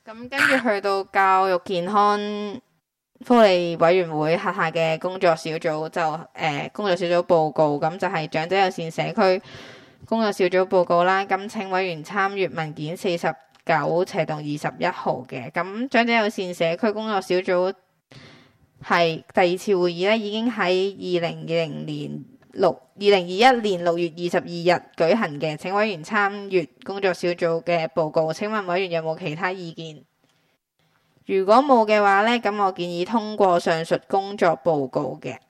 咁跟住去到教育健康福利委員會轄下嘅工作小組工作小組報告，咁就係長者友善社區工作小組報告啦。咁請委員參閱文件49/21號嘅。咁長者友善社區工作小組係第二次會議咧，已經喺2021年6月22日舉行嘅。請委員參閱工作小組嘅報告。請問委員有冇其他意見？如果冇嘅話呢，咁我建議通過上述工作報告嘅。